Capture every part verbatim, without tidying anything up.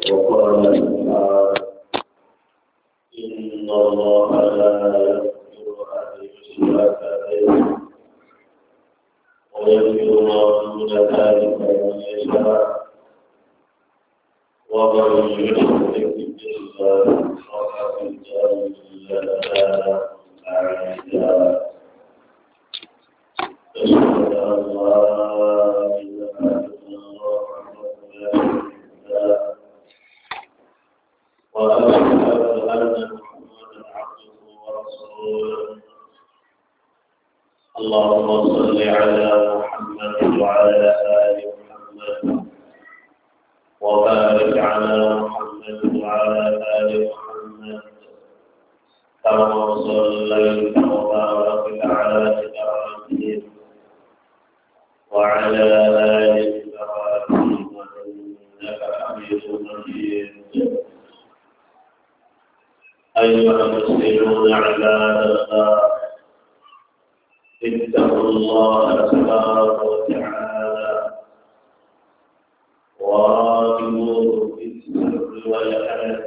وقال تعالى إن الله لا يغفر أن يشرك به ويغفر ما دون ذلك لمن يشاء ومن يشرك بالله فقد ضل ضلالا بعيدا أشهد أن لا إله إلا الله وحده لا شريك له وأشهد أن محمدا عبده ورسوله اللهم صل على محمد وعلى آل محمد وبارك على محمد وعلى آل محمد كما صليت وبارك على إبراهيم وعلى آل إبراهيم إنك حميد مجيد أيها المسلمون عباد الله اتقوا الله تبارك وتعالى وراقبوه في السر والعلن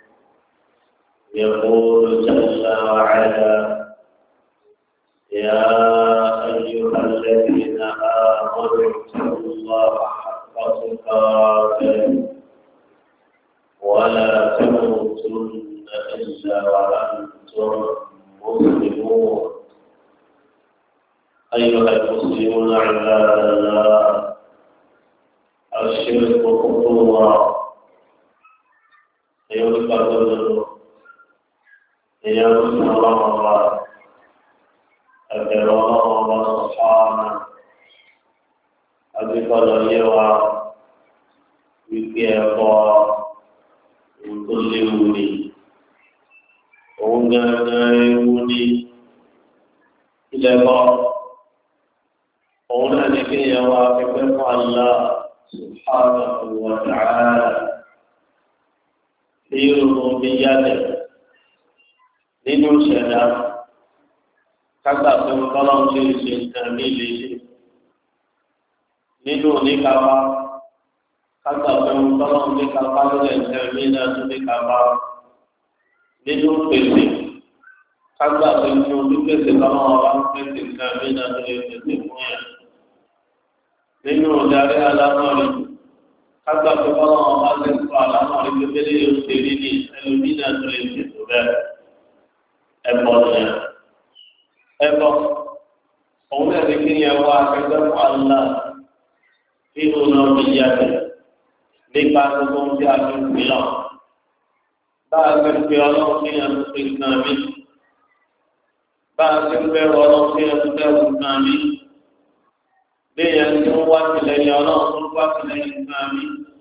يقول جل وعلا يا أيها الذين آمنوا اتقوا الله حق تقاته ولا تموتن إلا وأنتم مسلمون أيها المسلمون عباد الله الشرك خطوة يذكر ذكره يذكر الله أذكر الله سبحانه أذكر اليوم يكفى من كل ولي ونغني إلى بعض هنالك يوافق الله سبحانه وتعالى في ربوبيته nínú ìṣẹ̀dá kágbà pé ọlọ́run tí ó ṣe nǹkan mí lè ṣe nínú oníkàwá kágbà pé ọlọ́run ní kápá lórí nǹkan mí náà tó ní kápá nínú pèsè kágbà pé ní olùpèsè lọ́wọ́ wa ń pèsè nǹkan mí náà tó lè pèsè fún yẹn nínú ìdarí alámọ̀rí kágbà pé ọlọ́run wa ti sọ alámọ̀rí pépélé yóò ṣe rí ní ẹlòmí náà tó lè ṣètò bẹ́ẹ̀. Ẹ̀bọ nìyẹn ẹ̀bọ òun náà ní kí ni ẹwà akẹgbẹ́ fún àlá nínú náà bí yàtọ̀ nípa gbogbo ohun tí a fi ń pè lọ bá a ti ń pè ọlọ́run kí ni a ti pè nǹkan mi bá a ti ń bẹ̀rù ọlọ́run kí ni a ti bẹ̀rù nǹkan mi bí èèyàn ti ń wá tìlẹ́yìn ọlọ́run tó ń wá tìlẹ́yìn nǹkan mi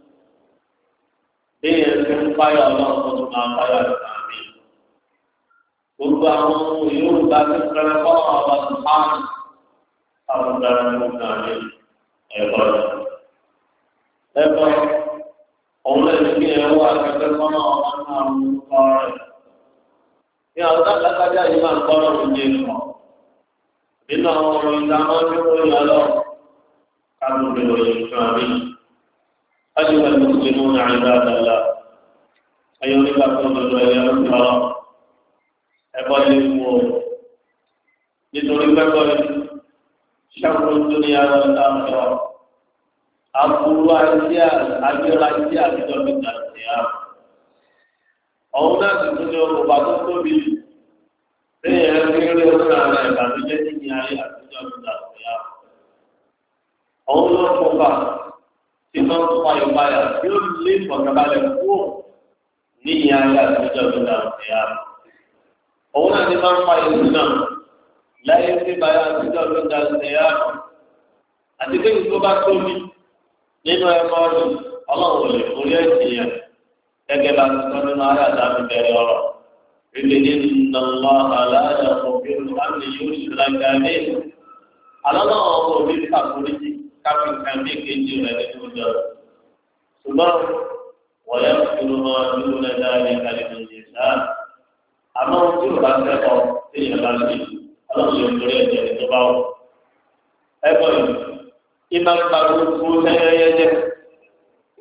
bí èèyàn ti ń páyà ọlọ́run tó tún máa páyà nǹkan mi. Gbogbo àwọn ohun yóò gba pípẹ́ fọ́nà ọba sùpáàmù àwọn ọ̀daràn tó ń kàn ní ẹ̀bọ̀ rẹ̀. Ẹ̀bọ̀ òun lè ní kí ẹ̀rọ akẹ́kẹ́ fọ́nà ọba náà mú kọ́ rẹ̀. Ní àwọn dákàtàjà yìí máa ń kọ́ lọ́rùn ní ìmọ̀. Nínú àwọn ọ̀rọ̀ ìdáná tí ó yọ lọ káàdùn bí òye kan rí. Láti wẹ̀ mùsùlùmí ní àyíká àdàlà. Ayọ̀ nígbà tó ń lọ ẹ̀yẹ ń sọ̀rọ̀. Ẹ̀bọ lè mú o nítorí pẹ́pọ́ ṣàkóso tó ní ara ọ̀tá ọ̀tọ̀ aburú ajé àjọra ajé àtijọ́ mi gbà sí a. Ọ̀hún náà sì tún ní ọkọ̀ tó tóbi lẹ́yìn ẹ̀rọ kéré ọdún ara ìbànújẹ́ ní ayé àtijọ́ mi gbà sí a. Ọ̀hún ló ń kópa tí wọ́n ń fa ìpayà tí ó lé ìfọ̀kànbalẹ̀ kúrò ní ayé àtijọ́ mi gbà sí a. Òun náà ti máa ń fa ìlú náà láyé tí báyà àtijọ́ ló ń da ṣẹ̀yà àti pé ìgbó bá tóbi nínú ẹ̀kọ́ ọdún ọlọ́run ò lè forí ẹ̀sìn yẹn gẹ́gẹ́ bá ti sọ nínú ayé àdámi bẹ̀rẹ̀ ọ̀rọ̀ ìgbè ní nàlọ́ àlàyé ọ̀gbìn àmì yóò ṣùgbọ́n gàdé alọ́nà ọ̀gbìn òbí kàkóríjì káfíńkà bí kejì rẹ̀ nínú ìjọ ṣùgbọ́n wọ́n yẹ kúrò máa dúró lẹ́dá ní kàlífù nìyẹn àmọ́ tí o bá sẹ́kọ̀ tí yẹn bá ṣe ọlọ́run yóò torí ẹ̀jẹ̀ tó bá wọ̀. ẹ̀bọ̀n yìí ìmọ̀ nípa gbogbo ẹyẹyẹ jẹ́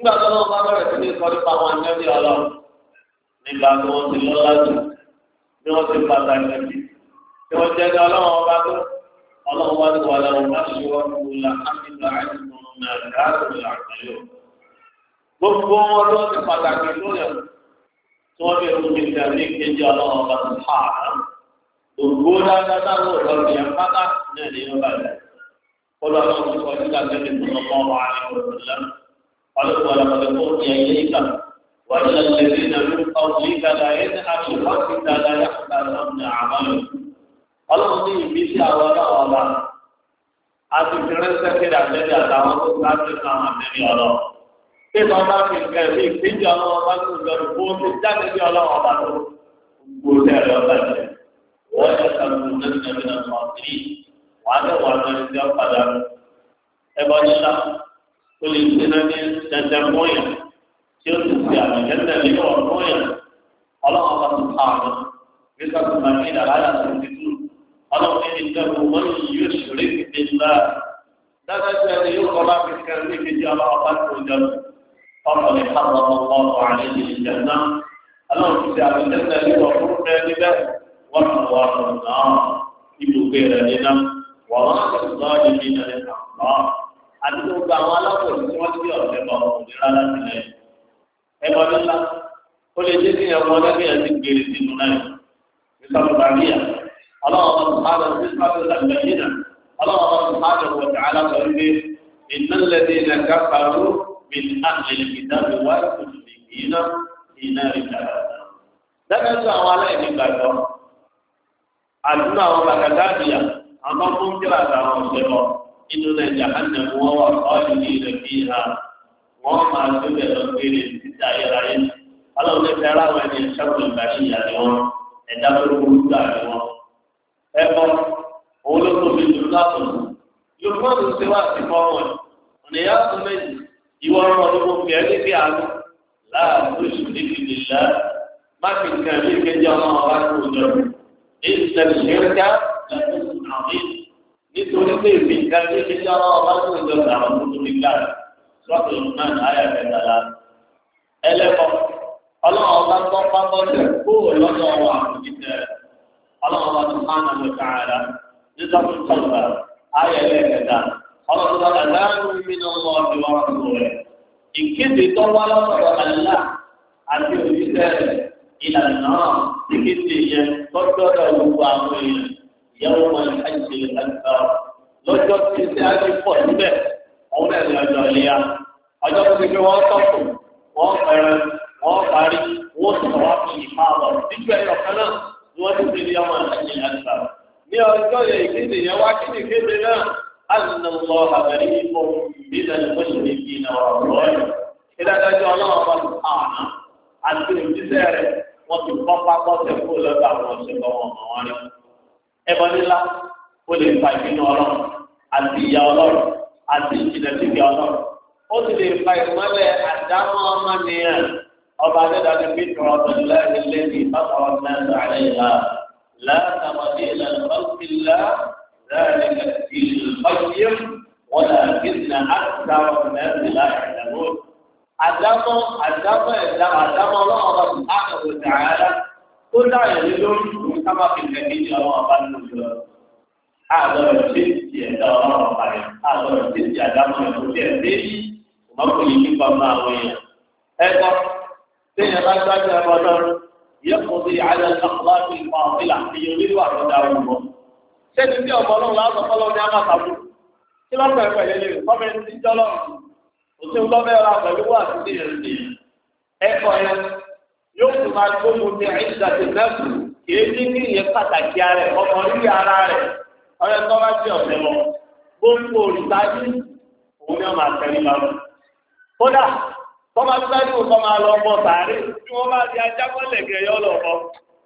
nígbà tó lọ́wọ́ bá bẹ̀rẹ̀ sí ní kọ́ nípa àwọn ẹgbẹ́ ọlọ́run nígbà tí wọ́n ti lọ́lá jù bí wọ́n ti pàtàkì jù tí wọ́n jẹ́ ní ọlọ́run ọba tó ọlọ́run wá ti wà lọ́wọ́ bá ṣe wọ́n kú la ámìlá àìsàn náà káàkiri àgbáyé. gbogbo wọn ló ti pàtàkì lóyè tí wọ́n fi rú mi tẹ̀lé kejì ọlọ́run ọba tó fà á. gbogbo dáadáa táwọn ọ̀dọ́ ìyẹn pátá náà ní ọba rẹ̀. ọlọ́run ti kọ́ nígbà tẹ́lẹ̀ tó lọ́wọ́ wà ní ọ̀dọ́ قالوا ولقد أوحي إليك وإلى الذين من قبلك لئن أشركت ليحبطن عملك. Ọlọ́run ní ìbísí àwọn ọlọ́ọ̀ba àti ìfìrẹ́sẹ̀ kéde àtẹ́lẹ̀ àtàwọn tó ká sí àwọn àtẹ́lẹ̀ ọlọ́. Bí wọ́n bá fi nǹkan ẹ̀mí ìpínjẹ ọlọ́ọ̀ba tó lọ́rùn bó ti jáde bí ọlọ́ọ̀ba tó gbogbo ẹ̀rọ ọba jẹ. Wọ́n yẹ kàlùkù lẹ́sìn ẹ̀mí náà mọ̀ sí wàá dẹ̀ wà lórí tí ó padà ẹ̀bọ nílá. Kuli sinani dandan moya, siapa tu siapa dandan ni orang moya. Allah Allah Subhanahu, kita semakin ada sesuatu. Allah ini kita bukan yusyrik billah. Dan saya ini orang fikir ni kita Allah apa tujuan. Allah ni haram Allah alaihi jannah. Allah siapa dandan ni orang moya orang orang ibu kira ni nam orang zalimin Allah. Àti gbogbo àwọn aláwọ̀ tí wọ́n ti ọ̀sẹ̀ bọ̀ ọ̀dẹ́ rárá sílẹ̀. Ẹ̀bọ nílá ó lè dé sí ẹ̀wọ̀n lẹ́gbẹ̀ẹ́ yẹn ti gbèrè sínú náà. Ìsọ̀rọ̀ bàbíyà ọlọ́wọ́ bá sùpàdé sí sùpàdé làgbẹ̀yìn náà ọlọ́wọ́ bá sùpàdé wọ̀ tí àlá sọ wípé ìnálẹ́dẹ́ ilẹ̀ kápáró mi ní àlẹ́ ìdájọ́ wá ìkùnjì náà ìná ìdájọ́. Dábẹ́ sọ àwọn aláìní gbàgbọ́ àdúrà àwọn bàkàtàbíyà àwọn tó ń kíra àtàwọn ọ̀sẹ̀ bọ̀. Inú náà jahanna wọn wà ọ́ọ̀lù ní ilẹ̀ bí ha wọ́n máa tó bẹ̀ lọ péré títà ayérayé. Ọlọ́run ní fẹ́ ara wọn ní ṣẹ́kù ìgbàlẹ̀ ìyá ni wọn ẹ̀dá tó kúrú gbà ni wọn. Ẹ̀kọ́ òun ló tóbi jù látọ̀. Yorùbá tó ṣe wá sí fọ́ọ̀mù ẹ̀. Ọ̀nà ìyá tó méjì ìwọ ọ̀rọ̀ ni mo fi ẹ́ ní bí àánú. Láàbù ìṣòdìkì nìlá má fi kàn mí kéjì ọmọ ọba tó jọ. Ìṣẹ̀lẹ̀ nítorí pé ìfi nǹkan tí ṣe jẹ́ ọlọ́wọ́ bá tó ń jọ àwọn tuntun ní kíláàsì sọ́ọ̀tù náà ní àyà kẹtàlá. ẹlẹ́kọ̀ọ́ ọlọ́wọ́ bá tọ́ pápọ́ tẹ̀ kúrò lọ́dọ̀ ọwọ́ àkùnjíṣẹ́ ọlọ́wọ́ bá tó hánà lọ káàdá ní sọ́ọ̀tù sọ̀rọ̀ àyà ẹlẹ́kẹta ọlọ́wọ́ bá dáhùn nínú ọmọ ìwà ọ̀rọ̀ rẹ̀. ìkéde tó wá lọ́sọ̀rọ̀ àlá àti òṣìṣẹ́ rẹ̀ ìlànà náà ìkéde yẹn tọ́jọ́dọ̀ gbogbo àwọn èèyàn yàwó wọn àjẹ àgbà lọ́jọ́ tí ṣe àjẹ pọ̀ níbẹ̀ ọ̀hún ẹ̀ ní ọjọ́ ìléyà ọjọ́ tó ti fi wọ́n tọ́kù wọ́n fẹ́rẹ̀ wọ́n parí wọ́n sọ̀rọ̀ wá fi ìfá lọ nígbà ẹ̀yọ̀ kan náà ni wọ́n ti fi ní ọmọ àjẹ àgbà. ní ọjọ́ yẹn ìkéde yẹn wá kí ni ìkéde náà àlùnà lọ àbẹ̀rí ipò ìdílé ìmọ̀ṣẹ̀lẹ̀ ìdí náà ọ̀rọ̀ ẹ̀. ìdájọ́ ọlọ́run bá ti àná àti òjíṣẹ́ rẹ̀ wọ́n ti kọ́ pápọ́ tẹ̀ kó lọ́dọ̀ àwọn ọ̀ṣẹ́gbọ́n wọn wọn rí. Ẹbọ nílá ó lè fa ìbínú Ọlọ́run àti ìyà Ọlọ́run àti ìjìnlẹ̀síbi Ọlọ́run. Ó sì lè fa ìmọ́lẹ̀ àdámọ́ ọmọnìyàn ọba adédáni bí tọrọtọ̀ lẹ́yìn lẹ́yìn ìfásọ̀rọ̀ náà àlẹ́ ìlà látàmọ́dé ìlànà ọ̀sìnlá ذلك القيم ولكن أكثر الناس لا يعلمون. àdámọ́ àdámọ́ ẹ̀dá àdámọ́ ọlọ́run ọba subhanahu wa ta'ala tó dáyẹ̀ lé lórí ìlú sábà fi kẹ̀kẹ́ ní ọlọ́run ọba nínú ìlú. àlọ́rọ̀ tí ti ẹ̀dá ọlọ́run ọba rẹ̀ àlọ́rọ̀ tí ti àdámọ́ ẹ̀ kò tiẹ̀ dé yìí ọmọkùnrin nípa ọmọ àwọn èèyàn. ẹ̀kọ́ téèyàn bá gbájú ẹ̀kọ́ lọ́rùn yẹ kó bí alẹ́ ọ̀pọ̀lọpọ̀ ìfọ̀ ìlà ìyẹn onílù àtọ́dá òwúrọ̀. sẹ́ni tí ọ̀pọ̀ ọlọ́run lásán fọlọ́ ní àmàtàbù kí lọ́pọ̀ ẹ̀fẹ̀ lélẹ̀ kọ́mẹ́ntì tí jọ́lọ́run òtún lọ́bẹ̀ ra pẹ̀lú wà sí ìrìnsì ẹ̀kọ́ yẹn yóò tún máa gbógun ní àìsàtì mẹ́fù kìí ní kí ìyẹn pàtàkì rẹ̀ ọmọ orí ara rẹ̀ ọ̀rẹ́ tó bá jẹ́ ọ̀sẹ̀ lọ gbogbo olùtajú òun ni wọ́n máa tẹ̀lé máa mú. kódà tọ́ba tó dájú kọ́ máa lọ bọ́ sàárè tí wọ́n bá di ajábọ́lẹ̀ gẹ̀yọ́ lọ bọ́.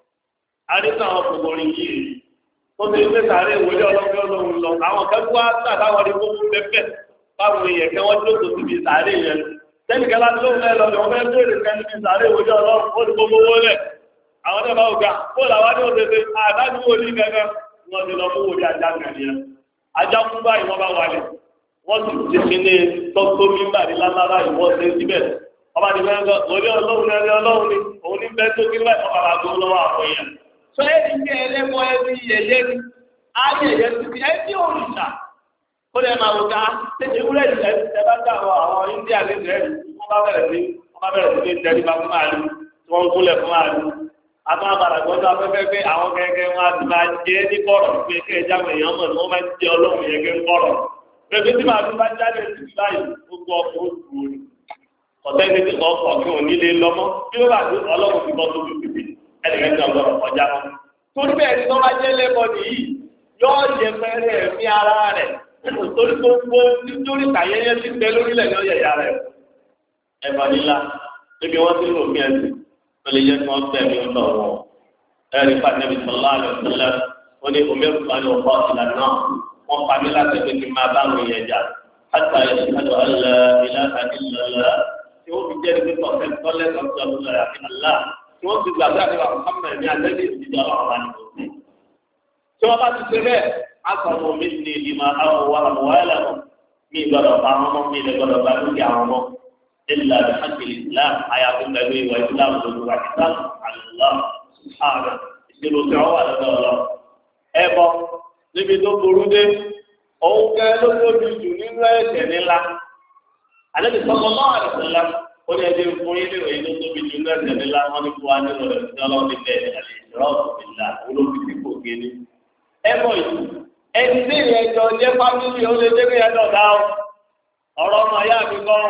àdéhùn àwọn kòkòrò yìí ó ti gbé sàárè ìwòlé ọlọ́gbẹ́ olóhùn lọ àwọn kẹ́kọ̀ọ́ àtà táwọn ní gbogbo pẹ́pẹ́ báwo èèyàn kẹ́ wọ́n tó tó síbi sàárè yẹn tẹ́nìkẹ́ láti lóhùn lẹ́ lọ́dọ̀ wọ́n fẹ́ bèèrè kẹ́ níbi sàárè ìwòlé ọlọ́run ó ti gbogbo owó lẹ̀ àwọn náà bá wò gbà kó làwọn ní òṣèṣe àdájú wò ní gẹ́gẹ́ wọ́n ti lọ fún wòlé ajá kan nìyẹn ajá fún báyìí wọ́n bá wálé wọ́n sì ti fi ní tọ́tọ́ nígbà ní lálára ìwọ́n ṣe síbẹ̀ ọba ní bẹ́ẹ̀ lórí ọlọ́run ní ẹni ọlọ́run ní òun ní bẹ́ẹ̀ tó kí wáyé ọba àgbo lọ́wọ́ àwọn èèyàn. sọ èyí ní ẹlẹ́mọ ẹbí yẹyẹ ní ayé yẹyẹ ti fi ẹbí òrìṣà ó lè máa wò ká ewúrẹ́ ìṣẹ́ ẹ bá dá àwọn India ní ìrẹ́lì wọ́n bá bẹ̀rẹ̀ sí wọ́n bá bẹ̀rẹ̀ sí ní tẹ́lifà fún àlù tí wọ́n ń kúlẹ̀ fún àlù àtúnwá padà gbọ́dọ̀ afẹ́fẹ́ pé àwọn kẹ̀kẹ́ wọn á ti máa jẹ́ ní kọ̀rọ̀ pé kẹ́ ẹ jáwé èèyàn mọ̀ ní wọ́n máa ń jẹ́ ọlọ́run yẹn kẹ́ ń kọ̀rọ̀ pẹ̀lú tí màá tún bá jáde sí báyìí gbogbo ọkọ̀ oṣù orí ọ̀tẹ́ ní ti kọ́ ọkọ̀ kí òun nílé lọ́mọ́ bí ó bá tó ọlọ́run ti bọ́ tó fi fi ẹnìkan ti ọgbọ́dọ̀ kọjá mọ́. torí bẹ́ẹ̀ ni wọ́n bá jẹ́ lẹ́bọ̀ nìyí yóò yẹ fẹ́rẹ́ ẹ̀mí ara rẹ̀ torí gbogbo nítorí kàyẹ́yẹ́ ti tẹ lórílẹ̀ ní ọ̀yẹ̀ ìyá rẹ̀. ẹ̀fọ́ nílá níbi wọ́n ti rò mí ẹ̀sìn tó lè jẹ́ kí wọ́n tẹ̀ mí ọ̀dọ̀ wọn. ẹ̀rí pàtẹ́bí sọ̀lá àlọ́ sílẹ̀ wọ́n ní omi ẹ̀kọ́ àlọ́ ọ̀pọ̀ ìlànà náà wọ́n pa mí láti pé kí n máa bá àwọn èèyàn jà hàtà ìṣàdọ̀ àlẹ́ ìlànà ìlànà tí wọ́n fi jẹ́ ní pípọ̀ tẹ́tọ́lẹ́ sọ̀tọ̀ lọ́la àti àlá tí wọ́n ti gbàgbé àti wàhùn Muhammad ní alẹ́lẹ́ ìdíjọ́ ọ̀rọ̀ wa ní òkè. tí wọ́n bá ti ṣe bẹ́ẹ̀ akọ̀wé mi ní ìmọ̀ àwọn àmọ̀wá ẹlẹ́mọ̀ mi gbọ́dọ̀ bá wọn mọ́ mi lè gbọ́dọ̀ bá lókè àwọn mọ́ ilà àti Islam àyàfi pẹ̀lú ìwà Islam lórí wa Islam àlùlá ààrẹ ìṣèlú tí wọ́n wà lọ́dọ̀ ọ̀lọ́ ẹ̀bọ níbi tó burú dé òun kẹ́ ló tóbi jù nínú ẹ̀ṣẹ̀ nílá àlejò sọ́kọ́ náà àdìsọ́lá ó ní ẹbí fún yín nínú èyí tó tóbi jù nínú ẹ̀ṣẹ̀ nílá wọn ní fún wa nínú rẹ̀ sí ọlọ́run níbẹ̀ àlè ìṣòro ìlà olóbi tí kò gé ní. ẹ̀bọ yìí ẹni tí ìrìn ẹjọ́ jẹ́ fámìlì ó lè dégbé ẹjọ́ dá ọ ọ̀rọ̀ ọmọ ayá mi kọ́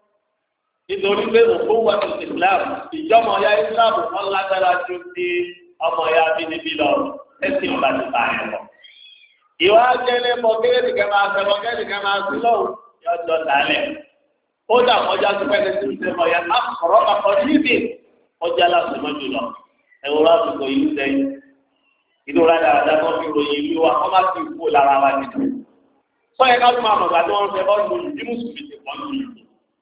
nítorí pé òkú wà ní Islam ìjọmọ ọ̀yá Islam wọn lágbára ju ti ọmọ ọ̀yá bínibí lọ ẹ̀sìn ọ̀la ti bá ẹ̀ lọ. ìwà jẹ́lẹ̀ mọ kéèdì kẹ́ máa fẹ́ mọ kéèdì kẹ́ máa sí lọ́wọ́ yọjọ́ dálẹ̀. ó dà kọjá sí pẹ́ẹ́lẹ́ sí ìṣẹ́ mọ̀ ya akọ̀rọ̀ akọ̀ níbi ọjà láti mọ́ jùlọ. ẹ̀wọ̀n láti kọ ìlú sẹ́yìn. ìlú rádà rádà tó fi ròyìn ìlú wa kọ́ má ti kú lára wa nìkan. sọ́yẹ́ ká tún máa mọ̀ gbàdúrà wọn fẹ́ bọ́ọ̀lù bí mùsùlùmí ti pọ̀ nù ìlú.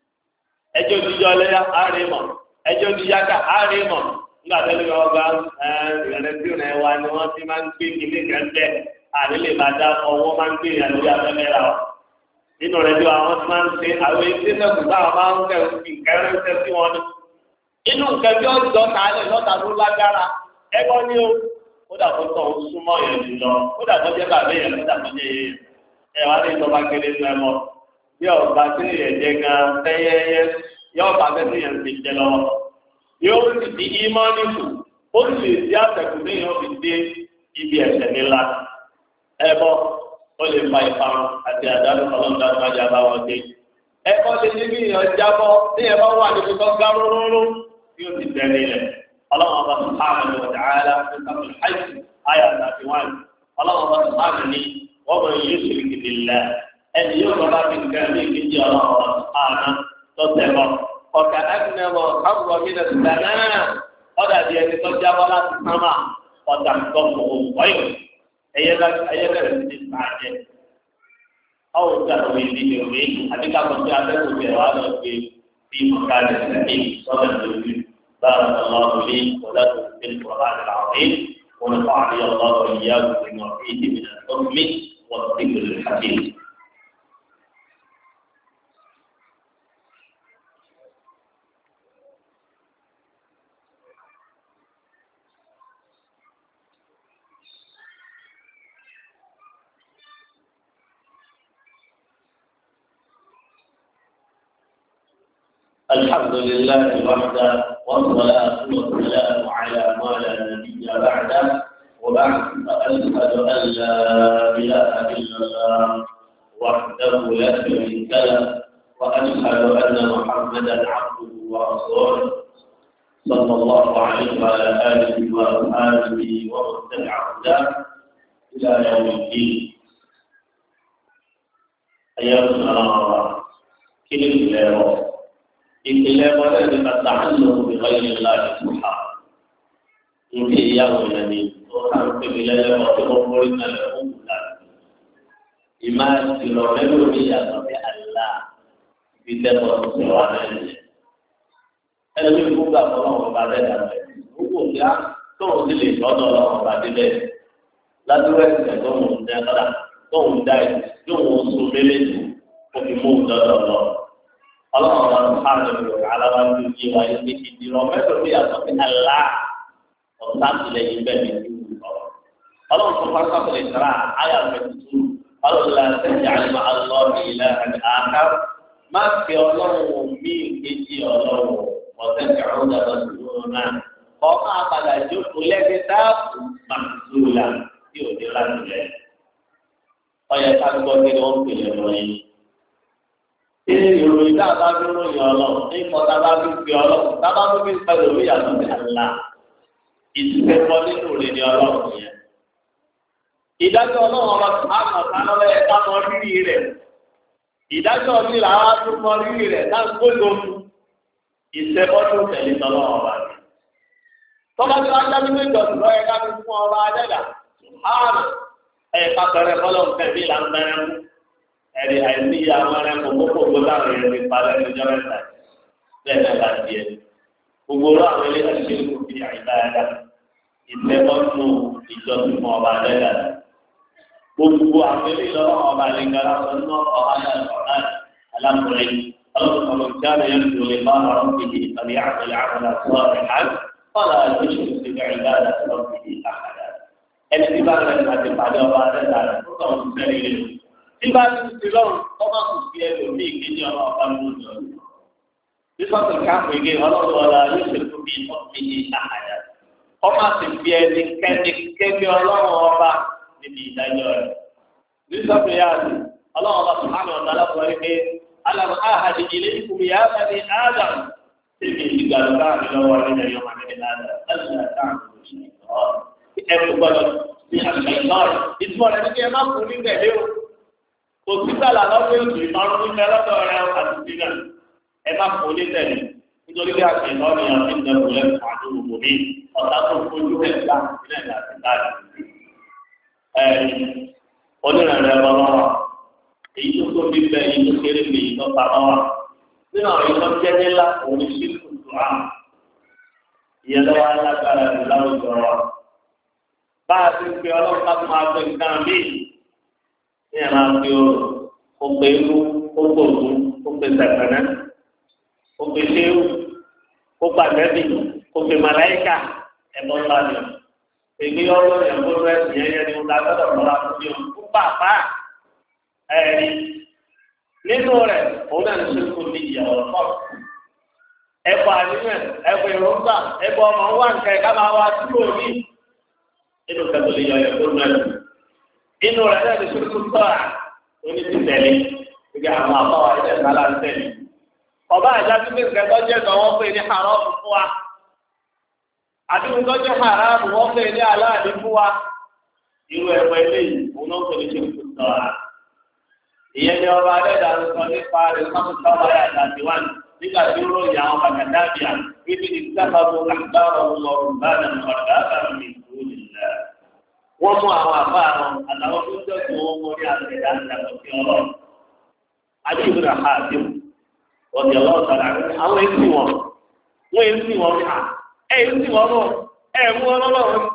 ẹjọ́ ìdíjọ́ lẹ́yà àárẹ̀ mọ̀ ẹjọ́ ìdíyàká àárẹ̀ mọ̀ nígbà tẹ́lẹ̀ yọ ọgbà ìrẹsì rẹ̀ wa ni wọ́n ti máa ń gbé ilé kẹ́ńtẹ́ àdélé bàdá ọwọ́ máa ń gbé ìyàn lórí abẹ́lẹ́ ra ọ. nínú rẹ̀ bí àwọn ti máa ń ṣe àwọn etí sẹ́kù báwọn máa ń kẹ́ ìkẹ́rẹ́sẹ́ sí wọn ni. inú nǹkan bí ọjọ́ kálẹ̀ lọ́ta ló lágbára ẹgbọ́n ní o ó dàbọ̀ tó ń súnmọ́ yẹn jùlọ ó dàbọ̀ jẹ́ bàbá yẹn ó dàbọ̀ jẹ́ yẹn ẹ wá ní ìjọba kéré nínú ẹ mọ bí ọba tí yẹn jẹ gan tẹ́yẹ́yẹ́ yọ ọba tẹ́tí yẹn ti jẹ lọ́wọ́ yóò sì di ìmọ̀ nìkú ó sì di àtẹ̀kù ní yóò fi dé ibi ẹ̀ṣẹ̀ nílá ẹbọ ó lè fa ìparun àti àdánù ọlọ́dún àgbájá bá wọn dé ẹbọ lè ní bí ìyàn jábọ́ ní ẹbọ wà níbi tó gá róróró yóò ti tẹ̀lé rẹ̀ ọlọ́run ọba subhanahu wa ta'ala ní sábà hajj ayà àti wọn ọlọ́run ọba subhanahu ní wọ́n mọ̀ yóò ṣe kìdìlẹ̀ ẹni yóò lọ bá fi nǹkan ní ìkejì ọlọ́run ọba subhanahu tó tẹ̀lọ́ ọ̀kà ẹ̀kúnẹ̀wọ̀ káwọ̀ mí lẹ̀ sẹ́nà ọ̀dà di ẹni tó jábọ́ láti sámà ọ̀dà tó mọ̀ wọ́yọ̀ ẹ̀yẹ bẹ̀rẹ̀ sí ní sàájẹ́ ọ̀hún tí a lọ wí ní ìwé àbí ká sọ pé atẹ́kùn tẹ̀ wá lọ gbé bí mọ̀ká lẹ̀ sẹ́ni sọ́dọ̀ lórí bára ọlọ́run lé ọ̀dà tó fi ní kọ̀ọ̀lá àti àwọn èèyàn wọn fà á yọ ọlọ́run ìyá òkè wọn fi ìdí mi náà tó mi wọ́n ti gbèrè kàkiri. الحمد لله وحده والصلاة والسلام على ما لا نبي بعده وبعد فأشهد أن لا إله إلا الله وحده لا شريك له وأشهد أن محمدا عبده ورسوله صلى الله عليه وعلى آله وأصحابه ومن تبع هداه إلى يوم الدين. أيها الله كل الله ìpìlẹ̀ wọlé ní bàtà ńlò ìwáyé láti sùhà níbi ìyàwó yẹn ni ó ká ń pèmí lẹ́lẹ́wọ̀n tó wọ́n mórí mẹ́lẹ̀ fún wùdà. ìmá ìrọ̀ mẹ́lò mi yàtọ̀ sí àlá ibi tẹ́kọ̀ tó ṣe wà lẹ́yìn. ẹni bí gbogbo àtọ́nà wọn bá bẹ́ẹ̀ dàbẹ̀ gbogbo ìyá tóun sì lè tọ́jú ọlọ́run bá débẹ̀ ládùúgbò ẹ̀sìn tó ń dẹ́ ọ́dà tó ń dá ẹ̀ tó ń so méjèèjì òfin mú dọ́dọ̀ lọ. ọlọ́run wa ń hàn lórí aláwa ní ojú wa yìí ní ìdìrọ̀ mẹ́tò bí yàtọ̀ sí àlá ọ̀tá tilẹ̀ yìí bẹ́ẹ̀ ní ìlú ọ̀rọ̀. ọlọ́run tó fásitì àtọ̀lẹ̀ ìsara ayà mẹ́tùtù ọlọ́run la tẹ̀sí àlùmọ́ alọ́ ilẹ̀ àká má fi ọlọ́run mí kejì ọlọ́run ọ̀tẹ̀ kẹrù dàgbà dúró náà kọ́ máa padà jókòó lẹ́ni dáàbò màtúùlà tí ò ní láti lẹ̀. ọyẹ ká gbọ́ kí ni wọ́n pè é lọ yìí. ṣé ìròyìn tá a bá fi ròyìn ọlọ́run ní ìkọ́ tá a bá fi fi ọlọ́run tá a bá fi fi pẹ̀lú orí yàtọ̀ sí àlá ìdúpẹ́pọ̀ nínú rẹ̀ ní ọlọ́run yẹn. ìdájọ́ ọlọ́run ọba àmọ̀ sálọ́lẹ̀ ẹ̀ka mọ rírì rẹ̀. ìdájọ́ mi là á tún mọ rírì rẹ̀ náà gbọ́dọ̀ ìṣẹ́bọ́dún tẹ̀lé tọ́lọ́run ọba rẹ̀. tọ́lá tí wọ́n á dábí pé ìjọsìn lọ́yẹ ká fi fún ọba adẹ́dà ààrùn ẹ̀ka pẹ̀rẹ̀ fọlọ́ tẹ̀lé là ń bẹ̀rẹ̀ mú. ẹ̀rí àìsí àwọn ẹranko gbogbo láwọn èèyàn ti pa lẹ́nu ọjọ́ mẹ́ta bẹ́ẹ̀ náà la di ẹ̀. gbogbo ọ̀rọ̀ àwọn ilé àṣìṣe kò fi àyíká ẹ̀dá ìṣẹ́bọ́dún ìjọsìn fún ọba adẹ́dà. gbogbo àwọn ilé lọ́wọ́ ọba àlejò aláṣọ ọ̀hánà ọ̀hánà alákùnrin ọlọ́run ọmọ ìjáde yẹn tó lè bá ọ̀rọ̀ kejì tàbí àtẹlẹ àmàlà sọ́ọ̀rọ̀ hàn fọlá ìṣòro ti bẹ̀rẹ̀ ìdáàdà sọ́ọ̀rọ̀ kejì àkàdà. ẹni tí bá rẹ̀ láti pàdé ọba adẹ́dà rẹ̀ tó kàn ń sẹ́rí rẹ̀. tí bá ti ti lọ́rùn ọba kò fi ẹlòmíì kejì ọba ọba lóòjọ́. bísọ̀tì káàpù igi ọlọ́run ọ̀la yóò ṣe fún mi ọ̀kejì àkàdà. ọba ti fi ẹni kẹ́ni kẹ́ni ọlọ́run ọba níbi ìdájọ́ rẹ̀. bísọ̀tì yáàdì ọlọ́run ọba sùhánù ọ̀dà alábọ̀wárí pé alamu ahadi ilaykum ya bani adam tẹbi ìgbàlùkà mi lọ́wọ́ nínú ẹyọ máa ní adam ẹsẹ àtàkùn ìṣẹ̀lẹ̀ ẹkú gbọ́dọ̀ ní àṣẹyìnbáwò ìtumọ̀ rẹ̀ ní kí ẹ má kú ní tẹ́lẹ̀ o kò sí sàlà lọ́wọ́ ètò ìmọ̀ràn ní mẹ́lọ́dọ̀ rẹ̀ àti sílẹ̀ ẹ má kú ní tẹ́lẹ̀ nítorí bí àṣẹyìnbáwò ni àti ìdẹ̀kùn lẹ́kùn àdúgbò kò ní ọ̀tá tó fojú rẹ̀ gbà sílẹ̀ àti táàdì onírànlẹ́ ọlọ́wọ́ èyí tó tóbi bẹ èyí tó kéré bẹ èyí tó pamọ́ wa nínú àwọn èyí tó jẹ́ nílá òun ní sí kùtù á ìyẹn lọ́wọ́ alágbára rẹ̀ láwùjọ wa bá a ti ń pe ọlọ́run ká tó máa gbé nǹkan míì ní ẹ̀ máa fi oòrùn ó pe irú ó pe ògún ó pe sẹ̀pẹ̀nẹ́ ó pe ṣéwù ó pa nẹ́bì ó pe màláìkà ẹ̀bọ́n ńlá ni èmi ọlọ́run ẹ̀bọ́n rẹ̀ sì yẹn yẹn ni mo ta gbọ́dọ̀ lọ́ra fún mi ó pàápàá ẹ̀rí nínú rẹ̀ òun náà ní sẹ́kù ní ìyàwó pọ̀ ẹ̀kọ́ àníyàn ẹ̀kọ́ ìrọ̀gbà ẹ̀kọ́ ọmọ wa nǹkan ẹ̀ká máa wá sí òní nínú kẹtù lè yọ ẹ̀kọ́ náà nínú rẹ̀ náà ní sẹ́kù tọ́ra oní ti tẹ̀lé ìgbà àwọn àbáwá ẹ̀jẹ̀ sálá ń tẹ̀lé ọba àjà tó fi kẹtọ́ jẹ́ náà wọ́n pè ní haram fún wa àti nǹkan jẹ́ haram wọ́n pè ní aláàdí fún wa irú ẹ̀kọ́ eléyìí òun náà pè ní sẹ́kù tọ́ra ìyẹn ní ọba adẹ́dà ń sọ nípa rẹ̀ sọ́kùn tọ́ba yà láti wá nígbà tí ó ròyìn àwọn bàtàdàbíà bíbí ní sábàbù àgbáwọ̀ ọlọ́run bá nà ọ̀dà àbàmì ìlú nìlá. wọ́n mú àwọn àbá àwọn àtàwọn tó ń tẹ̀sán wọn mú ní àtẹ̀dá àtàkùn sí ọlọ́run. adébí rà á dé ọ̀dẹ̀ ọlọ́run tàdà àwọn èsì wọn wọ́n èsì wọn ní à ẹ̀ èsì wọn náà ẹ̀ mú ọlọ́run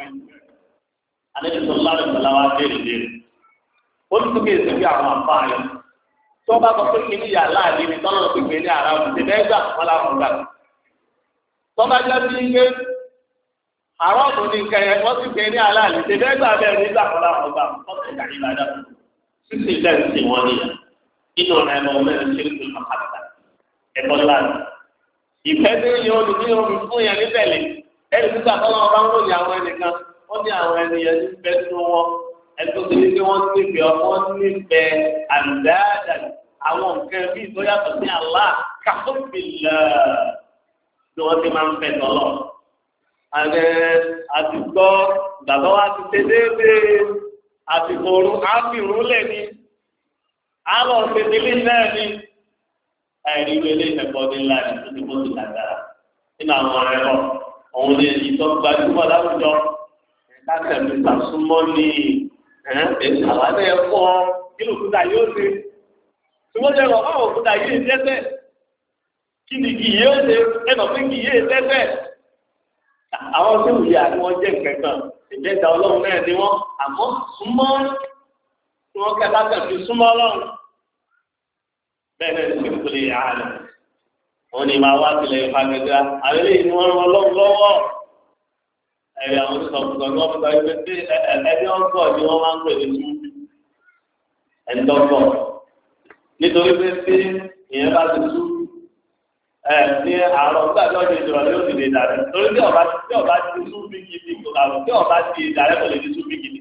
ó ní tóbi èsì bí àwọn àfáàyàn tí wọn bá sọ pé kìíní yà láàyè ní tọ́lọ́ tó gbé ní ara ọ̀sẹ̀ mẹ́gbà wọn làwọn gbà tọ́ba jẹ́ sí ike àwọn ọ̀sùn ní kẹyẹ wọ́n sì gbé ní aláàlè ṣe mẹ́gbà bẹ́ẹ̀ nígbà wọn làwọn gbà wọ́n sì gbà ní ìbàdàn sísè lẹ́yìn sí wọn nìyà inú ọ̀nà ẹ̀mọ́ mẹ́rin ṣe é pé màkàtà ẹ̀kọ́ láti ìfẹ́ tí yẹn olù ní omi fún yẹn níbẹ̀lẹ̀ ẹ̀rí nígbà tọ́lọ́ wọn bá ń ròyìn àwọn ẹnìkan wọ́n ní àwọn ènìyàn ní bẹ́ẹ̀ tó wọn ẹtọ́ ti ní kí wọ́n nífẹ̀ẹ́ wọ́n nífẹ̀ẹ́ àdáàdà àwọn nǹkan bí ìtọ́yàtọ̀ sí àlá kàfọ́bìlà ni wọ́n ti máa ń fẹ́ tọ́lọ̀. àgbẹ̀ àtìgbọ́ bàbá wa ti ṣe déédéé àtìgbò òru áfìrún lẹ̀ ní àlọ́ ṣèdílé náà ní àìrí wẹlé ìfẹ̀kọ́ ní ńlá ní tó ti kó ti dàgbára nínú àwọn ọ̀rẹ́ lọ òun ni ìtọ́ gbajúmọ̀ láwùjọ ẹ̀ka tẹ̀lé ìtàsúmọ́ ní àwọn ẹ̀ fọ́ kí lòkúta yóò ṣe tí wọ́n jẹ́ rọ̀ báwọn òkúta yìí tẹ́tẹ́ kí ni kì yóò ṣe ẹnà pé kì yóò tẹ́tẹ́ àwọn tó wù yà ni wọ́n jẹ́ kẹ̀kẹ́ ìjẹta ọlọ́run náà ni wọ́n àmọ́ súnmọ́ tí wọ́n kẹta kẹ̀ fi súnmọ́ ọlọ́run bẹ́ẹ̀ náà ní kò lè yà á lẹ̀ wọ́n ní máa wá sílẹ̀ ìfagẹ́gá àwọn eléyìí ni wọ́n rán lọ́wọ́ lọ́wọ́ ẹ̀rí àwọn oníṣọ̀kùnrin ní wọ́n fi gbàgbé pé ẹni ọ̀gọ̀ ni wọ́n máa ń pè ní túbú ẹni tọ́gọ̀ nítorí pé tí ìyẹn bá ti tú ẹ̀ ní àárọ̀ gbàgbé ọjọ́ ìjọba yóò ti lè dàrẹ́ torí tí ọba tí ọba ti tú bí gidi kò àrùn tí ọba ti dàrẹ́ kò lè ti tú bí gidi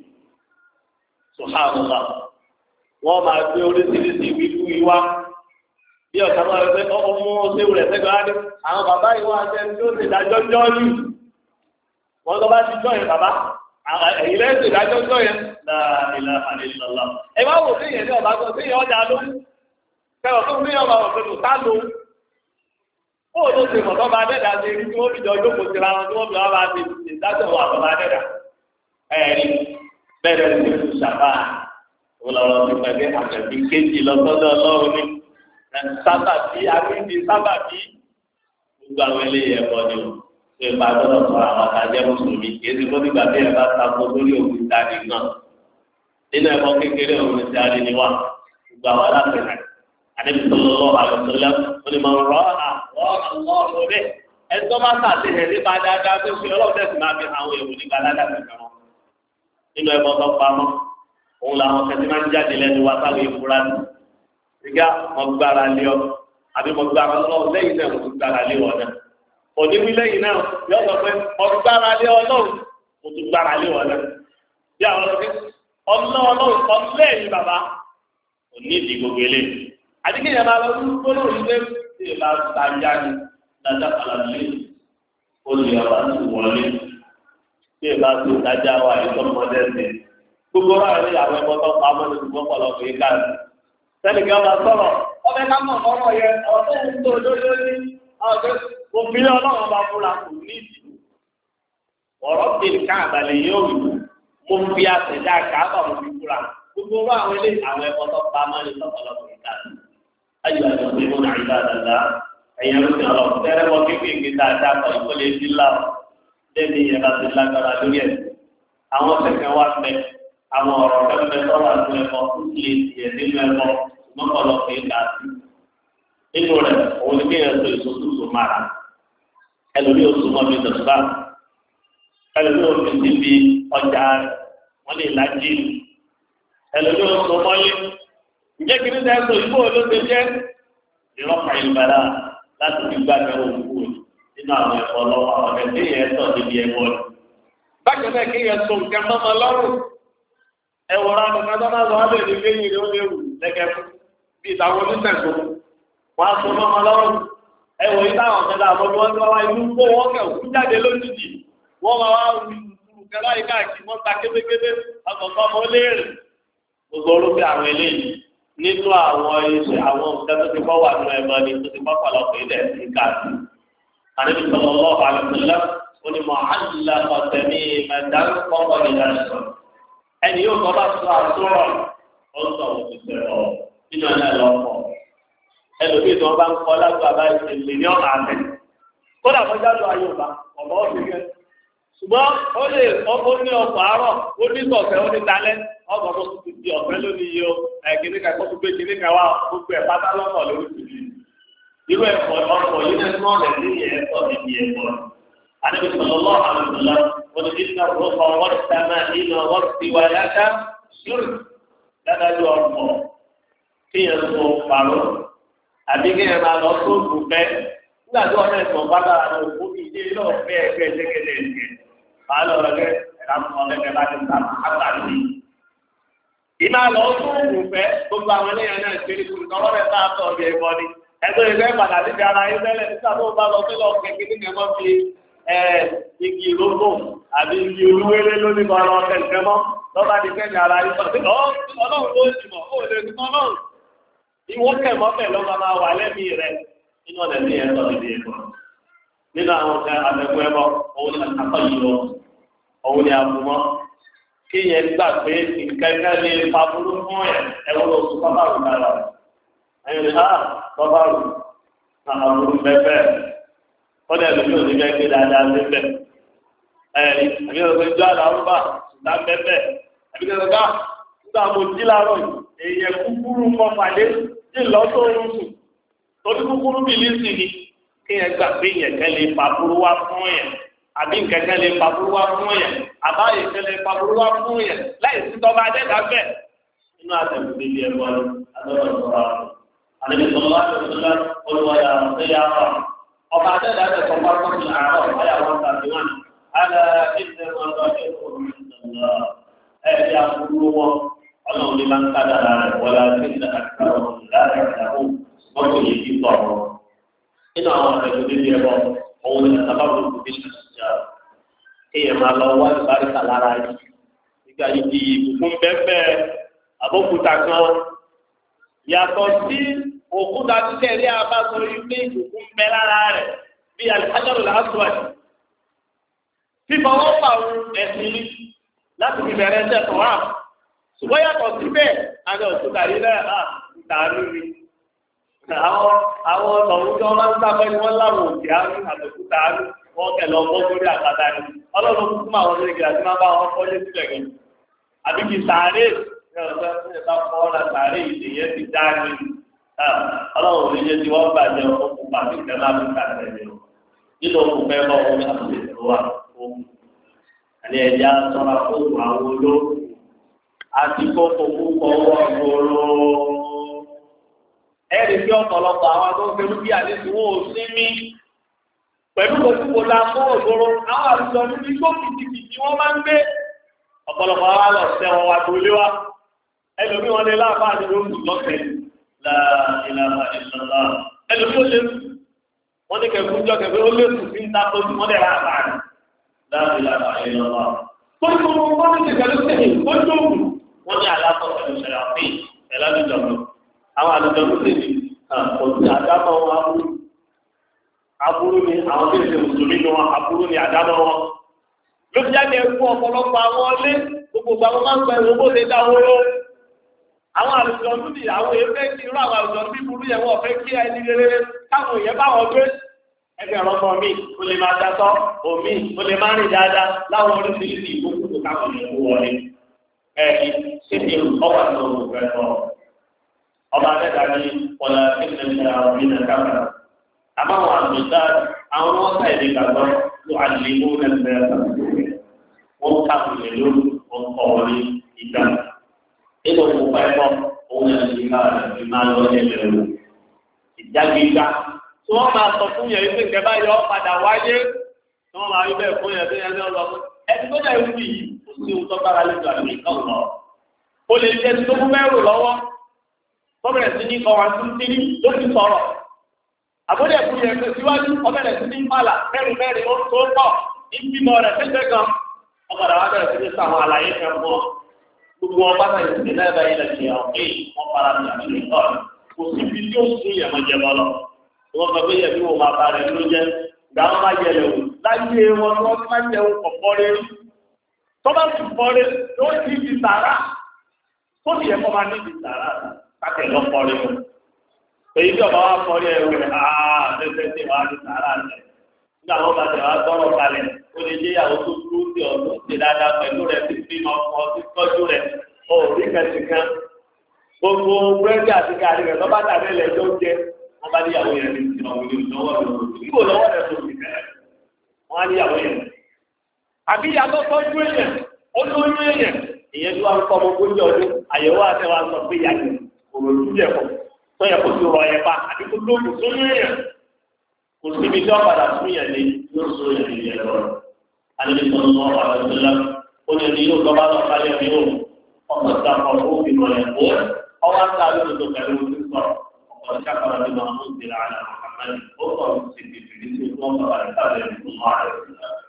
sùhánùlá wọ́n máa gbé oríṣiríṣi wíwú ìwá bí ọ̀sán máa rẹ̀ pé ọmọ mú ṣéwù rẹ̀ sẹ́gbẹ̀rẹ́ á ní àwọn bàbá ìwọ àti ẹni tó ṣe ìdájọ́ jọ́ ní wọ́n tó bá ti jọ́ yẹn bàbá ẹ̀yìn lẹ́yìn ṣe ìdájọ́ jọ́ yẹn láàrínlá àlélọ́lá ẹ bá wò sí ìyẹn ní ọ̀bá tó sí ìyẹn ọjà ló kẹwàá tó ní ọba ọ̀fẹ́ tó tá ló ó ló ṣe mọ̀ tó bá dẹ́dà ṣe rí tí wọ́n fi jọ jókòó síra wọn tí wọ́n fi wá bá ti ìdájọ́ wà tó bá dẹ́dà ẹ̀rí bẹ́ẹ̀ ni ó ṣàbá ọlọ́run ti pẹ̀lú àtẹ̀bí kéjì lọ́sọ́dọ̀ ọlọ́run ní sábàbí àbíndí sábàbí gbogbo àwọn eléyìí ẹ̀kọ́ ni o ṣe bá gbọ́dọ̀ sọ àwọn àtàjẹ́ mùsùlùmí kì í ti kó nígbà tí ẹ bá tako lórí òkú ìdáni náà nínú ẹ̀kọ́ kékeré òun ti àdé ni wà gbogbo àwọn aláfẹ̀ẹ́ àdébí sọlọ́lọ́ àlùsọ́lá ó ní máa rọ́ àwọ̀ àwọn ọ̀rẹ́ ẹ̀tọ́ bá sàtìlẹ̀ nípa dáadáa tó ṣe ọlọ́ọ̀tẹ̀sì máa fi àwọn èrò nípa dáadáa kẹ̀kẹ́ wọn nínú ẹ̀kọ́ tó pamọ́ òun làwọn kẹsì máa ń jáde lẹ́nu wa sáwọn ìfura ní ìgbà mo gbára lé ọ àbí mo gbára lọ lẹ́yìn náà mo gbára lé ọ náà òní wí lẹ́yìn náà yọ sọ pé mo gbára lé ọ náà mo tún gbára lé ọ náà bí àwọn ọlọ́dún ọ̀nà ọlọ́run ọ̀lẹ́yìn bàbá òní ìdí gbogbo eléyìí àdìgẹ́ yẹn máa lọ sí gbólóhùn ilé tí ì bá ta já ní dáadáa kàlàlé olè ọba ti wọlé tí ì bá tó dájá wa ìtọ́mọdé sí gbogbo wa ní àwọn ẹ̀kọ́ tó pa mọ́ni tó gbọ́pọ̀ lọ fún ika sẹ́ni kí wọ́n máa sọ̀rọ̀ ọbẹ̀ ká mọ̀ ọ̀rọ̀ yẹn ọ̀tọ̀ ń tó lórí ọ̀gbẹ́ òfin ọlọ́run bá fúnra kò ní ìdí ọ̀rọ̀ bíi káàbàlẹ̀ yóò wù mo fi àtẹ̀dá káàbà mo fi fúnra gbogbo wa àwọn ilé àwọn ẹ̀kọ́ tó pa mọ́ni tó gbọ́pọ̀ lọ fún ika ayé àti ọ̀sẹ̀ mọ́nà ìlà dàda ẹ̀yẹ ló ti ọ̀rọ̀ tẹ́rẹ́ wọ kékeré dáadáa kọ́ ìkọ́lé ti là lẹ́ni ìyẹn láti lágbára lórí ẹ̀ àwọn kẹ̀kẹ́ wa fẹ́ àwọn ọ̀rọ̀ kẹ́kẹ́ sọ̀rọ̀ àti ẹ̀kọ́ tó lè tiẹ̀ nínú ẹ̀kọ́ mọ́kànlọ́pọ̀ ìgbà sí. nínú rẹ̀ òun ní kéèyàn tó èso tó so mára ẹlòmí oṣù mọ́ mi dọ̀tà ẹlòmí oṣù ti fi ọjà wọn lè lájí ẹlòmí oṣù mọ́lé ǹjẹ́ kí ní sẹ́ sọ ìbò ló ṣe jẹ́ ìrọ́pàá ìbàdà láti fi gbàgbé òkú nínú àwọn ẹ̀kọ́ lọ́wọ́ àwọn ẹ̀kọ́ yẹn sọ̀ níbi ẹ̀kọ́ rẹ̀. bákan náà kéèyàn so nǹkan mọ́mọ́ lọ́rùn ẹwọ̀rọ̀ àdùnkátọ́ náà lọ́wọ́ lè ní kéyìn ní ó lè rù lẹ́gẹ̀ fún bí ìtàwọn oníṣẹ̀kọ́ wọ́n á sọ mọ́mọ́ lọ́rùn ẹwọ̀ yìí táwọn ọ̀kẹ́dà àmọ́ bí wọ́n ti wá inú kó wọ́n kẹ̀ òkú jáde lójijì wọ́n máa wá rú kẹlá yìí káàkiri wọ́n ta kébékébé ọkọ̀ọ̀kọ́ ọmọ léèrè gbogbo orúkẹ àwọn eléyìí nínú àwọn iṣẹ́ àwọn nǹkan tó ti kọ́ wà nínú ẹ̀mọ́ ni tó ti kọ́ pàlọ́pọ̀ ilẹ̀ sí káàkiri àníbi sọ̀rọ̀ lọ́wọ́ àlùfẹ́lẹ́ onímọ̀ àdìlá ọ̀tẹ̀mí mẹ́tàlùkọ́ ìdánilẹ́sọ̀ ẹni yóò kọ́ bá sọ àtúrọ̀ ó ń sọ̀rọ̀ òṣìṣẹ́ ọ̀ nínú ẹ̀ lọ́pọ̀ ẹlòmíì tí wọ́n bá ń kọ́ lágbàá bá ṣe mílíọ̀nù àtẹ̀ kódà kọjá lọ ayé ọba ọ̀bọ ọ̀sẹ̀ yẹn ṣùgbọ́n ó lè ó ní ọkọ̀ àárọ̀ ó ní sọ̀fẹ́ ó ní dalẹ́ ọgbọ̀n tó ti di ọ̀fẹ́ lónìí yìí ó kìnìún kan kó tó gbé kìnìún kan wá gbogbo ẹ̀ pátá lọ́kọ̀ lórí ìlú irú ẹ̀kọ́ ọkọ̀ yìí ní ẹ̀sán ọ̀rẹ́ ní ẹ̀kọ́ níbi ẹ̀kọ́ àdébí sọlọ́lọ́ àlùfẹ́lá wọn ní ìdílé ọ̀rọ̀ wọ́n ti dáná nínú wọ́n ti wá yáká ṣúrù dájú ọ̀pọ̀ kí yẹn tó parọ́ àbí kí yẹn máa lọ tó òkú fẹ́ nígbà tí wọ́n fẹ́ sọ bá dára ní òkú mi ilé náà fẹ́ ẹgbẹ́ ṣẹ́gẹ́dẹ́ ẹ̀ṣẹ̀ máa lọ rẹ̀ ẹ̀rọ láti ta àgbà sí. ìmá lọ tó òkú fẹ́ gbogbo àwọn eléyàn náà ṣe é kúrò tọ́wọ́ rẹ̀ bá tọ̀ ọ̀bẹ ẹ̀bọ ni ẹgbẹ́ ìfẹ́ padà níbi ara yín tẹ́lẹ̀ nígbà tó bá lọ sí lọ kẹ̀kẹ́ ní kẹ́mọ́ fi igi ìrókò àbí igi olúwéré lónìí kan lọ kẹ̀kẹ́ mọ́ lọ́ba di kẹ́mi ara yín sọ̀rọ̀ ọlọ́run ló jùmọ̀ ó lè ní ọlọ́run ìwọ́n kẹ̀mọ́ bẹ̀ lọ́ba máa wà lẹ́mìí rẹ̀ nínú ọ̀dẹ̀ ní ẹ̀sọ́ níbi ẹ̀kọ́ nínú àwọn ọ̀sẹ̀ àbẹ̀kọ́ ẹ̀bọ òun ni àkọ́ yìí lọ òun ni àbùmọ́ kí yẹn gbà pé ìkẹ́kẹ́ lè fa burú fún ẹ̀ ẹ̀wọ́n lọ sùn pápá rù dára ẹ̀yìn rẹ̀ á pápá rù náà burú bẹ́ẹ̀ kọ́dẹ̀ lórí òní bẹ́ẹ̀ gbé dáadáa sí bẹ́ẹ̀ ẹ̀rí àbí ọ̀sẹ̀ ìjọ àlàrúbà ṣùgbà bẹ́ẹ̀ àbí ọ̀sẹ̀ ká nígbà mo jí láàárọ̀ èèyàn kúkúrú kọ́ pàdé tí lọ tó ń sùn torí kúkúrú bìlísì ni kí yẹn gbà pé yẹn kẹ́lẹ́ pàbúrú wá fún yẹn àbí nǹkan kẹ́lẹ́ pàbúrú wá fún yẹn àbáyé kẹ́lẹ́ pàbúrú wá fún yẹn láì sí tọ́ba adẹ́dá bẹ́ẹ̀ nínú àtẹ̀wé bíbí ẹ̀ wọlé adọ́dọ̀ sọ̀rọ̀ àlejò sọ̀rọ̀ láti ọ̀sọ̀lá olùwàdà ọ̀sẹ̀yà ọba adẹ́dá ẹ̀ sọ̀rọ̀ àkọsílẹ̀ àárọ̀ ọ̀yà wọn tàbí wọn àlẹ́ ìdílé wọn lọ sí ẹ̀ẹ́dì àbúrú wọn ọlọ́run ní máa ń ká dára rẹ̀ wọlé àti ìdílé àkàrọ̀ láti ìdáwó mọ́tò yìí kí sọ̀rọ̀ nínú àwọn àtẹ̀wé bíbí ẹ̀ bọ̀ òun ní sábàbù kùbí ṣàṣìṣà kéèyàn máa lọ wá ìbáríkà lára yìí nígbà yìí di ìbùkún bẹ́ẹ̀ àbókúta kan yàtọ̀ sí òkúta títẹ̀ ní abáṣọ yìí pé ìbùkún bẹ́ẹ̀ lára rẹ̀ bí alìkájọ́rò làásùwàdì fífọwọ́ pàrọ̀ ẹ̀sìn ní láti fi bẹ̀rẹ̀ ẹsẹ̀ tó wà ṣùgbọ́n yàtọ̀ síbẹ̀ àti òkúta yìí náà ìtàrí mi àwọn àwọn ọ̀tọ̀wọ́ tí wọ́n máa ń sábẹ́ ni wọ́n láwọn òkè àrùn àtòkúta àrùn wọ́n kẹlẹ̀ ọgbọ́n lórí àkàtà ni ọlọ́run kúkú máa wọ́n lórí àti máa bá wọn kọ́lé sílẹ̀ gan àbí kì í sàárè ní ọ̀sẹ̀ fún ìta kọ́ ọ̀nà sàárè ìdèyẹ ti dá ní ọlọ́run ò ní yé tí wọ́n bàjẹ́ ọkùnrin pàtó ìtẹ́ láti kàtẹ́ ni o nínú òkú fẹ́ bọ́ wọn ní àtúnṣe tó wà fún àní ẹ̀já sọ́ra fún àwọn olóògùn àti kókò púpọ̀ wọ́n gbòòrò ẹ̀rí bí ọ̀pọ̀lọpọ̀ àwọn tó ń fẹ́ lóbi àlejò wọn ò sí mí pẹ̀lú òkúkò la kó òṣòro àwọn àlùsọ níbi tó kìtìkìtì wọ́n máa ń gbé ọ̀pọ̀lọpọ̀ àwọn lọ sẹ́ wọn wá gbolé wa ẹlòmí wọn lè láàbá àti lóògùn lọ́sẹ̀ láìláha ìṣọ̀lá ẹlòmí ó lè wọ́n ní kẹ̀kú jọ kẹ̀kẹ́ ó lè kù sí ń tako tí wọ́n lè ra àbá rẹ̀ láìláha ìṣọ̀lá tó ní kọ́kọ́ wọ́n ní kẹ̀kẹ́ ló tẹ̀lé ó dóògùn wọ́n ní àlàkọ̀ pẹ̀lú ìṣẹ̀lẹ̀ àfihàn ẹ̀lá àwọn àlùjọ ló tẹ̀lé òtún àdámọ́ wọn aburú aburú ni àwọn tí ìṣe mùsùlùmí ni wọn aburú ni àdámọ́ wọn ló fi jáde ẹkú ọ̀pọ̀lọpọ̀ àwọn ọlé gbogbo àwọn máa ń gba ìwé bó ṣe dá wóró àwọn àlùjọ ló ní àwọn èèfẹ́ kí irú àwọn àlùjọ bí burú yẹn wọ́n fẹ́ kí ẹni rere táwọn èèyàn bá wọn gbé ẹgbẹ́ ọmọ mi ó lè máa dasọ́ omi ó lè máa rìn dáadáa láwọn oríṣiríṣi ìgbókùnkùn káwọn èèyàn wọ ni ẹ̀ẹ́dì ṣé ti ọwọ́ àti òun fẹ́ sọ ọba adẹ́ta ní ọ̀la ẹ̀kẹ́kẹ́ àwọn ìnà kámẹ́rà àmọ́ àwọn àgbẹ̀dá àwọn wọn ká èdè gbàgbọ́ ló àlèmú ẹgbẹ́ ẹ̀sán wọn káwọn lè lórí wọn kọ́ wọn ní ìgbà nínú òkúpa ẹ̀kọ́ òun ẹ̀ ní ká ẹ̀ máa lọ ní ẹ̀bẹ̀ wò ìjágbéga tí wọ́n máa sọ fún yẹn wípé nǹkan bá yọ padà wáyé tí wọ́n máa rí bẹ́ẹ̀ fún yẹn tó yẹn lọ ẹni tó dẹ̀ wí yìí kò sí ohun tó bára lẹ́jọ́ àmì ìkànnì lọ ó lè jẹ́ tó kú mẹ́rù lọ́wọ́ tọ́bẹ̀rẹ̀ sí ní kọwàá tún tí ní ló ti sọ̀rọ̀. Àbúrẹ̀ fún yẹn pé síwájú ọbẹ̀rẹ̀ sí ní pàlà mẹ́rin mẹ́rin ó tó pọ̀ ní bímọ rẹ̀ tẹ́tẹ́ gan. Ọgbàdà wá bẹ̀rẹ̀ sí ní sàwọn àlàyé kan mọ́. Gbogbo wọn bá tàyè sí lẹ́ẹ̀bà ilẹ̀ ṣe àwọn pé wọ́n fara ní àmì ìtọ́ rẹ̀. Kò sí ibi tí ó sún yẹ̀mọ̀ jẹ bọ́ lọ. Wọ́n sọ pé yẹ bí wọn máa bá rẹ̀ ló jẹ́. Ìgbà wọn máa yẹ lẹ̀wò. Láyé wọn ni wọ́n máa jẹ ohun kọ̀kọ́ rẹ̀. Tọ́ba sì fọ́ rẹ̀ ló ti di sàrà. Tó sì yẹ kọ́ máa ní di sàrà kákẹ́ lọ kọ́rí mu. Èyí tí ọba wa kọ́rí ẹ̀rù rẹ̀ áá lẹ́sẹ̀ tí wàá di sàárà rẹ̀. Nígbà wọn bá tẹ̀ wá gbọ́rọ̀ kalẹ̀, ó lè jẹ́ ìyàwó tó dúró sí ọ̀dọ́ ṣe dáadáa pẹ̀lú rẹ̀ tí bí máa kọ́ sí tọ́jú rẹ̀. Ó rí kẹ̀sì kan. Gbogbo búrẹ́dì àti gàrí rẹ̀ lọ́ba tàbí ilẹ̀ tó jẹ. Wọ́n bá níyàwó yẹn ní ìsìn ọ̀gbìn lọ́wọ́ rẹ̀. Níbo lọ́wọ́ rẹ̀ tó ti kẹ̀rẹ̀? Wọ́n á níyàwó yẹn. Àbí ìyàtọ̀ tọ́jú èèyàn, ó lóyún èèyàn. Ìyẹn tí wọ́n ń kọ́ ọmọ ogójì ọdún, àyẹ̀wò àtẹwà sọ pé yàgò olùdíje kọ sọyẹ kó ti rọ ẹ pa àti kó tó kù sóyún yẹn kò síbi tí wọn padà sún yẹn ní yóò sún yẹn ní yẹn lọ alẹ́ sọ̀rọ̀ sọ ọ̀rọ̀ àdúrà ó ní ẹni yóò lọ́ba lọ sálẹ̀ ní o ọkọ̀ tí a kọ̀ ó fi rọ̀ ẹ̀ kó ọwọ́ àti àlejò tó kẹ́lẹ́ o ti sọ ọkọ̀ tí a kọ̀rọ̀ ní wọn ó ti rà á lọ́kàmẹ́lì ó kọ̀ ó ti ti fi ní wọn bàbá rẹ̀ sálẹ̀ ní wọn rẹ̀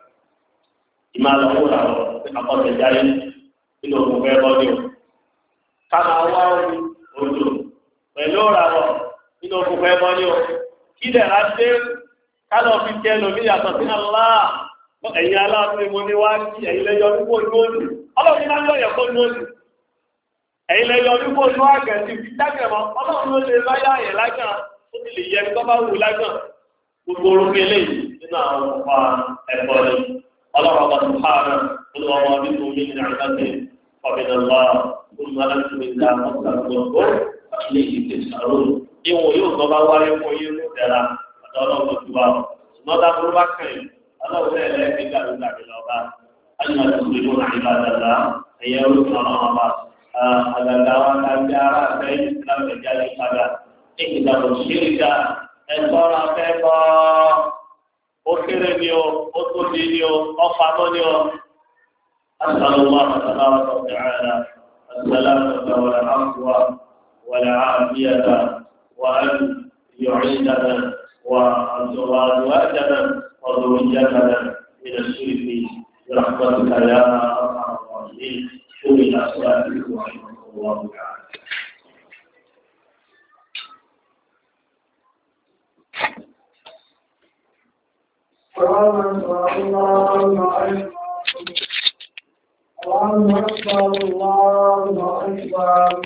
ìmọ̀ àlọ́ wò làwọn akọ̀tẹ̀jáde nínú òkú fẹ́ bọ́ ní o ká máa wá omi òjò pẹ̀lú ọ̀ràwọ̀ nínú òkùnkùn ẹbọ ní o kí lè rà dé kálọ̀ fi jẹ́ lómi yàtọ̀ sí aláà ẹ̀yìn aláàbí mo ní wá sí ẹ̀yìn lẹ́yọ nípò lóòlù ọlọ́run náà lọ́yẹ̀ kó lóòlù ẹ̀yìn lẹ́yọ nípò lóòlù àgẹ̀sì fi dágẹ̀mọ́ ọlọ́run ló lè láyà ẹ̀ lágàn ó ti lè yẹ tó bá wù lágàn gbogbo orúkọ eléyìí nínú àwọn ọ̀pá ẹ̀bọ ni ọlọ́run ọba tó hàrà olùwàwọ̀ bí mo ní ìrìn àgbàdì ọ̀bìnrin lọ́wọ́ ثم أنتم إذا مصدقوا ilé yìí ti sàrò ìwọ̀n yóò tọ́ bá wáyé fún yín ní ìdẹ́ra àti ọlọ́run tó wà ó ṣùgbọ́n tá a tó bá kàn yín ọlọ́run náà lẹ́ẹ̀kẹ́ gbàdúrà mi lọ́ba ayé àti ìlú nàìjíríà dàda ẹ̀yẹ orúkọ ọlọ́run ọba àgàgà wa ká bí ara àtẹ́yìn ìsìlámù ẹ̀já yìí padà ìkìlá kò ṣíríkà ẹ̀tọ́ ra fẹ́ kọ́ ó kéré ni o ó tóbi ni o ọ̀pamọ́ ni o asàlùmọ́ àtàláwọ̀ tó tẹ̀lé السلامة والعفو والعافية وأن يعيدنا وأزواجنا وذريتنا من الشرك برحمتك يا أرحم الراحمين قل إلى صلاتكم ورحمة الله تعالى. الله أكبر الله أكبر